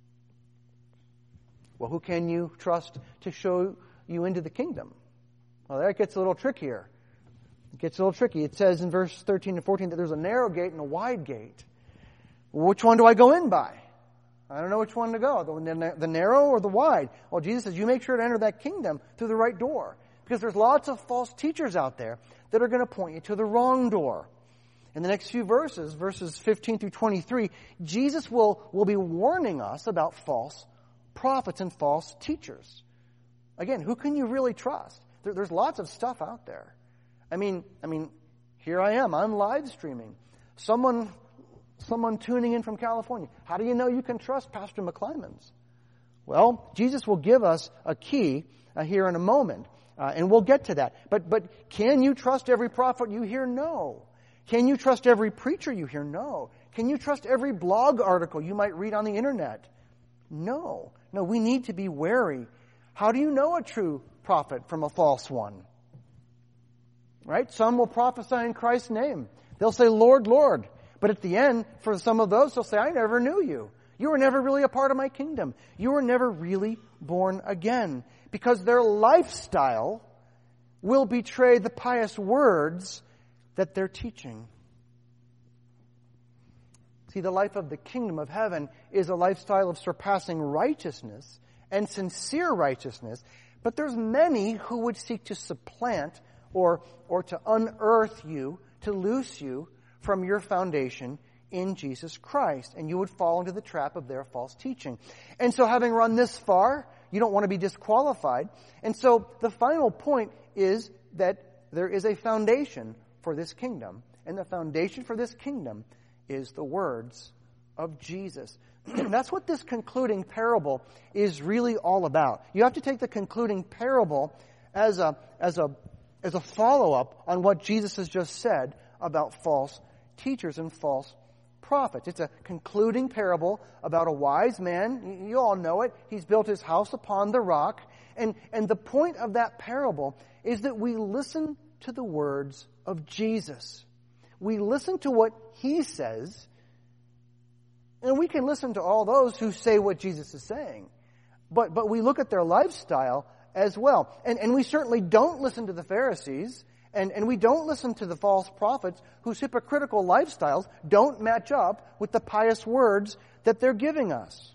Well, who can you trust to show you into the kingdom? Well, there it gets a little trickier. It gets a little tricky. It says in verse 13 and 14 that there's a narrow gate and a wide gate. Well, which one do I go in by? I don't know which one to go, the narrow or the wide. Well, Jesus says you make sure to enter that kingdom through the right door. Because there's lots of false teachers out there that are going to point you to the wrong door. In the next few verses, verses 15 through 23, Jesus will be warning us about false prophets and false teachers. Again, who can you really trust? There's lots of stuff out there. I mean, here I am. I'm live streaming. Someone tuning in from California. How do you know you can trust Pastor McClymans? Well, Jesus will give us a key here in a moment, and we'll get to that. But can you trust every prophet you hear? No. Can you trust every preacher you hear? No. Can you trust every blog article you might read on the internet? No. No, we need to be wary. How do you know a true prophet from a false one? Right? Some will prophesy in Christ's name. They'll say, Lord, Lord. But at the end, for some of those, they'll say, I never knew you. You were never really a part of my kingdom. You were never really born again. Because their lifestyle will betray the pious words that they're teaching. See, the life of the kingdom of heaven is a lifestyle of surpassing righteousness and sincere righteousness. But there's many who would seek to supplant or to unearth you, to loose you from your foundation in Jesus Christ. And you would fall into the trap of their false teaching. And so having run this far, you don't want to be disqualified. And so the final point is that there is a foundation for this kingdom. And the foundation for this kingdom is the words of Jesus. That's what this concluding parable is really all about. You have to take the concluding parable as a follow-up on what Jesus has just said about false teachers and false prophets. It's a concluding parable about a wise man. You all know it. He's built his house upon the rock. And the point of that parable is that we listen to the words of Jesus. We listen to what he says, and we can listen to all those who say what Jesus is saying. But we look at their lifestyle as well. And we certainly don't listen to the Pharisees, and we don't listen to the false prophets whose hypocritical lifestyles don't match up with the pious words that they're giving us.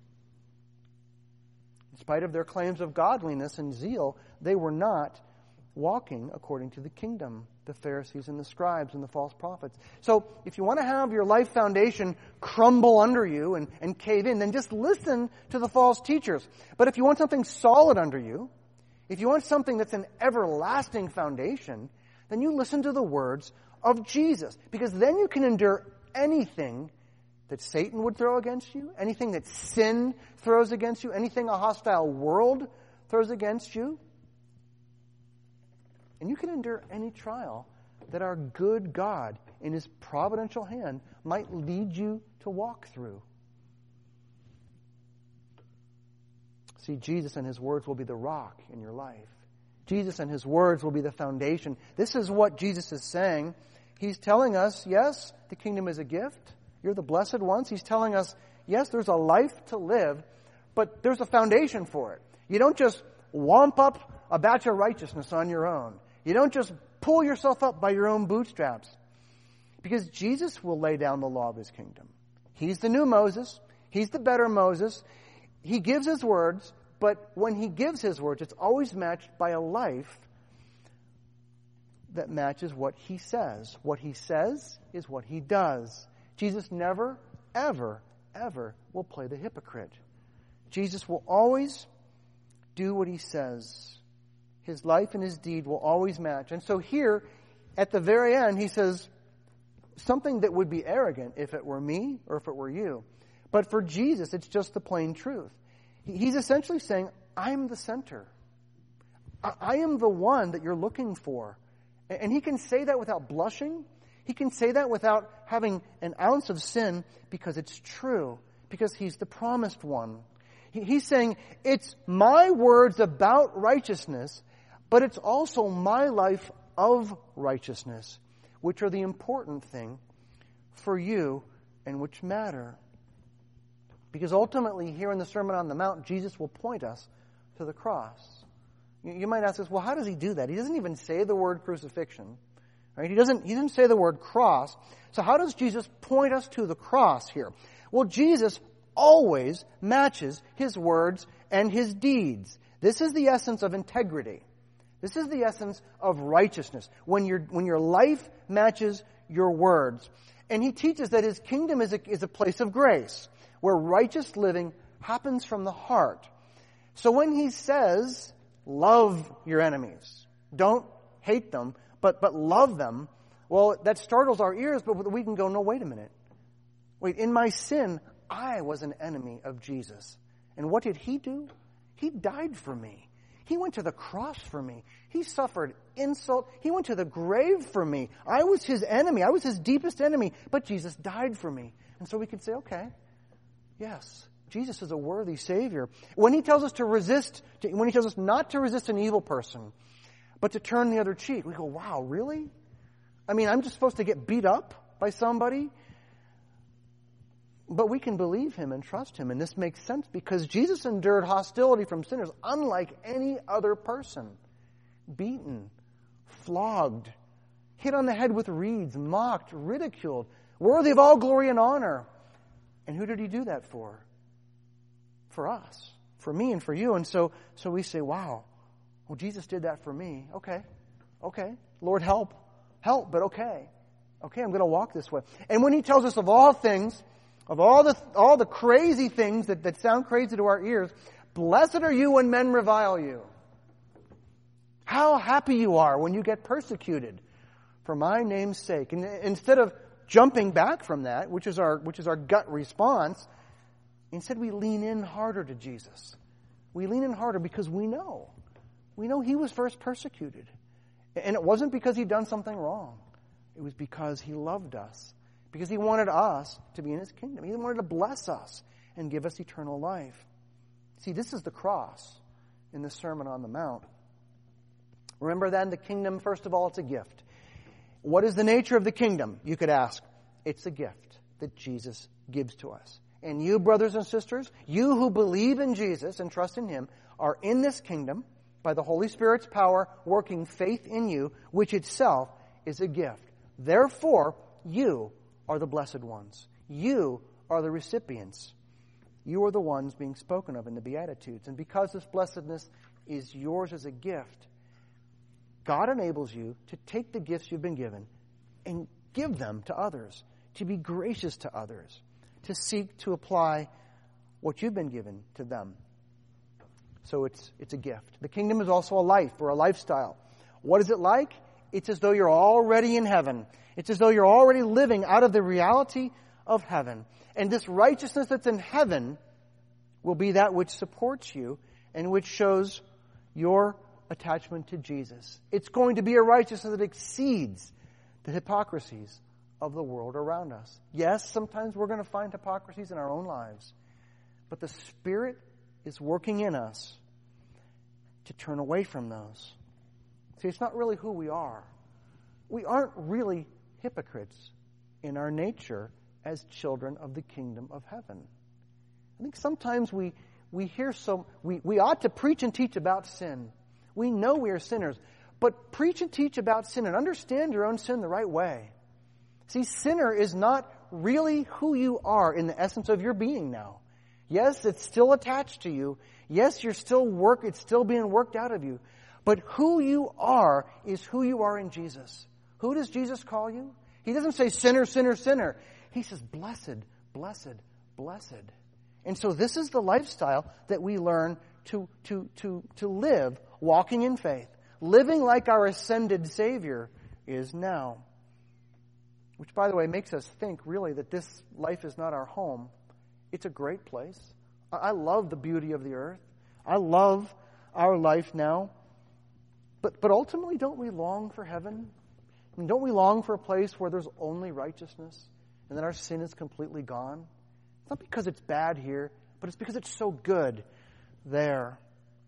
In spite of their claims of godliness and zeal, they were not walking according to the kingdom, the Pharisees and the scribes and the false prophets. So if you want to have your life foundation crumble under you and cave in, then just listen to the false teachers. But if you want something solid under you, if you want something that's an everlasting foundation, then you listen to the words of Jesus. Because then you can endure anything that Satan would throw against you, anything that sin throws against you, anything a hostile world throws against you. And you can endure any trial that our good God, in his providential hand, might lead you to walk through. See, Jesus and his words will be the rock in your life. Jesus and his words will be the foundation. This is what Jesus is saying. He's telling us, yes, the kingdom is a gift. You're the blessed ones. He's telling us, yes, there's a life to live, but there's a foundation for it. You don't just womp up a batch of righteousness on your own. You don't just pull yourself up by your own bootstraps. Because Jesus will lay down the law of his kingdom. He's the new Moses. He's the better Moses. He gives his words, but when he gives his words, it's always matched by a life that matches what he says. What he says is what he does. Jesus never, ever, ever will play the hypocrite. Jesus will always do what he says. His life and his deed will always match. And so here, at the very end, he says something that would be arrogant if it were me or if it were you. But for Jesus, it's just the plain truth. He's essentially saying, I'm the center. I am the one that you're looking for. And he can say that without blushing. He can say that without having an ounce of sin because it's true. Because he's the promised one. He's saying, it's my words about righteousness, but it's also my life of righteousness, which are the important thing for you and which matter. Because ultimately, here in the Sermon on the Mount, Jesus will point us to the cross. You might ask us, well, how does he do that? He doesn't even say the word crucifixion. Right? He doesn't say the word cross. So how does Jesus point us to the cross here? Well, Jesus always matches his words and his deeds. This is the essence of integrity. This is the essence of righteousness, when your life matches your words. And he teaches that his kingdom is a place of grace, where righteous living happens from the heart. So when he says, love your enemies, don't hate them, but love them, well, that startles our ears, but we can go, no, wait a minute. Wait, in my sin, I was an enemy of Jesus. And what did he do? He died for me. He went to the cross for me. He suffered insult. He went to the grave for me. I was his enemy. I was his deepest enemy. But Jesus died for me. And so we can say, okay, yes, Jesus is a worthy Savior. When he tells us when he tells us not to resist an evil person, but to turn the other cheek, we go, wow, really? I mean, I'm just supposed to get beat up by somebody? But we can believe him and trust him, and this makes sense because Jesus endured hostility from sinners unlike any other person. Beaten, flogged, hit on the head with reeds, mocked, ridiculed, worthy of all glory and honor. And who did he do that for? For us, for me and for you. And so we say, wow, well, Jesus did that for me. Okay, Lord, help, but okay, I'm going to walk this way. And when he tells us of all things, of all the crazy things that sound crazy to our ears, blessed are you when men revile you. How happy you are when you get persecuted for my name's sake. And instead of jumping back from that, which is our gut response, instead we lean in harder to Jesus. We lean in harder because we know he was first persecuted. And it wasn't because he'd done something wrong. It was because he loved us. Because he wanted us to be in his kingdom. He wanted to bless us and give us eternal life. See, this is the cross in the Sermon on the Mount. Remember then, the kingdom, first of all, it's a gift. What is the nature of the kingdom, you could ask? It's a gift that Jesus gives to us. And you, brothers and sisters, you who believe in Jesus and trust in him, are in this kingdom by the Holy Spirit's power working faith in you, which itself is a gift. Therefore, you are the blessed ones. You are the recipients. You are the ones being spoken of in the Beatitudes. And because this blessedness is yours as a gift, God enables you to take the gifts you've been given and give them to others, to be gracious to others, to seek to apply what you've been given to them. So it's a gift. The kingdom is also a life or a lifestyle. What is it like? It's as though you're already in heaven. It's as though you're already living out of the reality of heaven. And this righteousness that's in heaven will be that which supports you and which shows your attachment to Jesus. It's going to be a righteousness that exceeds the hypocrisies of the world around us. Yes, sometimes we're going to find hypocrisies in our own lives, but the Spirit is working in us to turn away from those. See, it's not really who we are. We aren't really hypocrites in our nature as children of the kingdom of heaven. I think sometimes we ought to preach and teach about sin. We know we are sinners, but preach and teach about sin and understand your own sin the right way. See, sinner is not really who you are in the essence of your being now. Yes, it's still attached to you. Yes, it's still being worked out of you. But who you are is who you are in Jesus. Who does Jesus call you? He doesn't say sinner, sinner, sinner. He says blessed, blessed, blessed. And so this is the lifestyle that we learn to live, walking in faith, living like our ascended Savior is now. Which, by the way, makes us think really that this life is not our home. It's a great place. I love the beauty of the earth. I love our life now. But ultimately, don't we long for heaven? I mean, don't we long for a place where there's only righteousness and that our sin is completely gone? It's not because it's bad here, but it's because it's so good there.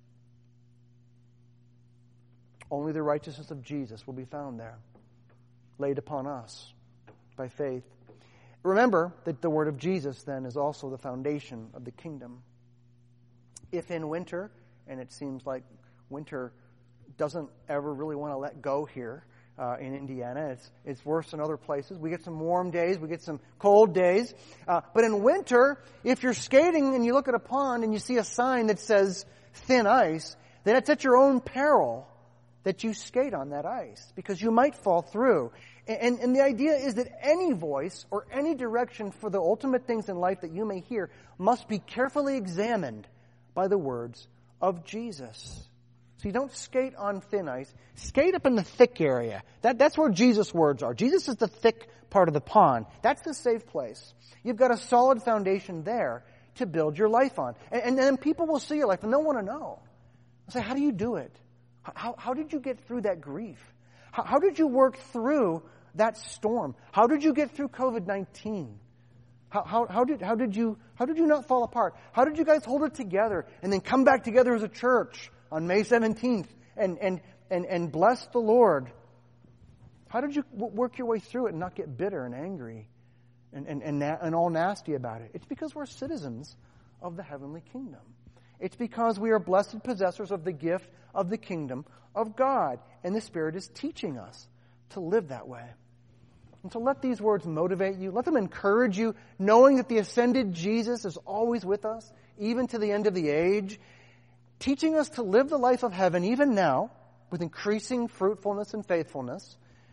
Only the righteousness of Jesus will be found there, laid upon us by faith. Remember that the word of Jesus, then, is also the foundation of the kingdom. If in winter, and it seems like winter doesn't ever really want to let go here in Indiana. It's worse in other places. We get some warm days. We get some cold days. But in winter, if you're skating and you look at a pond and you see a sign that says thin ice, then it's at your own peril that you skate on that ice, because you might fall through. And the idea is that any voice or any direction for the ultimate things in life that you may hear must be carefully examined by the words of Jesus. So you don't skate on thin ice. Skate up in the thick area. That's where Jesus' words are. Jesus is the thick part of the pond. That's the safe place. You've got a solid foundation there to build your life on. And then people will see your life and they'll want to know. They'll say, how do you do it? How did you get through that grief? How did you work through that storm? How did you get through COVID-19? How did you not fall apart? How did you guys hold it together and then come back together as a church on May 17th and bless the Lord? How did you work your way through it and not get bitter and angry and all nasty about it? It's because we're citizens of the heavenly kingdom. It's because we are blessed possessors of the gift of the kingdom of God. And the Spirit is teaching us to live that way. And so let these words motivate you. Let them encourage you, knowing that the ascended Jesus is always with us, even to the end of the age, teaching us to live the life of heaven even now with increasing fruitfulness and faithfulness.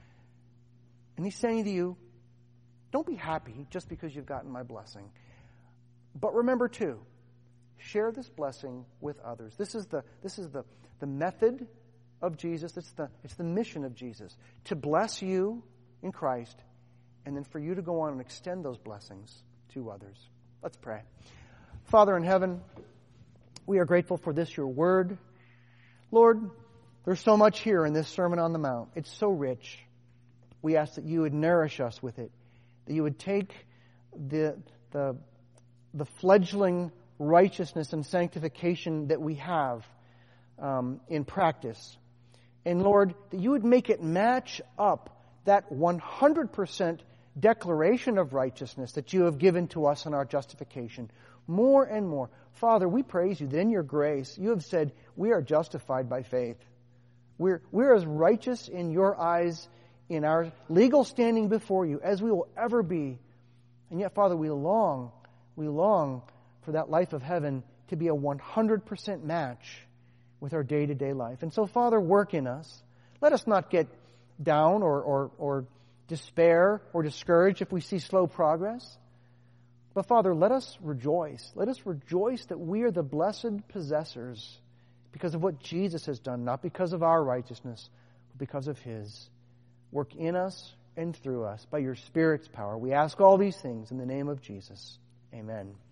And He's saying to you, don't be happy just because you've gotten my blessing. But remember too, share this blessing with others. This is the method of Jesus. It's the mission of Jesus, to bless you in Christ, and then for you to go on and extend those blessings to others. Let's pray. Father in heaven, we are grateful for this, your word. Lord, there's so much here in this Sermon on the Mount. It's so rich. We ask that you would nourish us with it, that you would take the fledgling righteousness and sanctification that we have in practice. And Lord, that you would make it match up that 100% declaration of righteousness that you have given to us in our justification more and more. Father, we praise you that in your grace you have said we are justified by faith. We're as righteous in your eyes in our legal standing before you as we will ever be. And yet, Father, we long for that life of heaven to be a 100% match with our day-to-day life. And so, Father, work in us. Let us not get down or despair or discouraged if we see slow progress. But Father, let us rejoice. Let us rejoice that we are the blessed possessors because of what Jesus has done, not because of our righteousness, but because of His. Work in us and through us by your Spirit's power. We ask all these things in the name of Jesus. Amen.